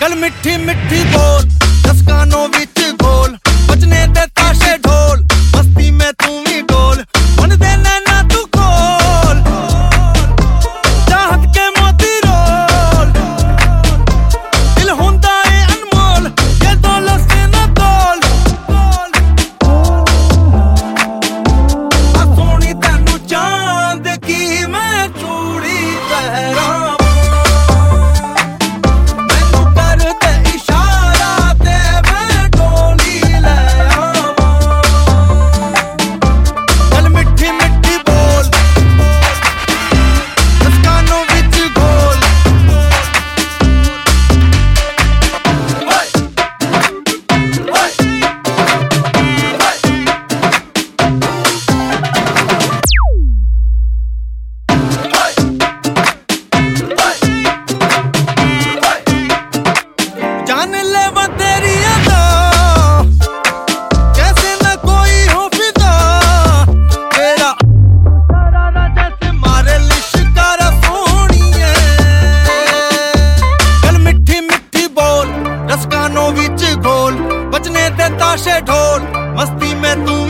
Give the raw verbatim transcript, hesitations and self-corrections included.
गल मिठी मिठी बोल, दस कानों विच गोल, बजने दे ताशे ढोल, मस्ती में तू भी डोल, मन दे नैना तू खोल, चाहत के मोती रोल, दिल हुंदा है अनमोल, ये दौलत से न तोल, आ सोनी तैनू चांद की मैं चूड़ी पहरा बजने दे ताशे ढोल, मस्ती में तू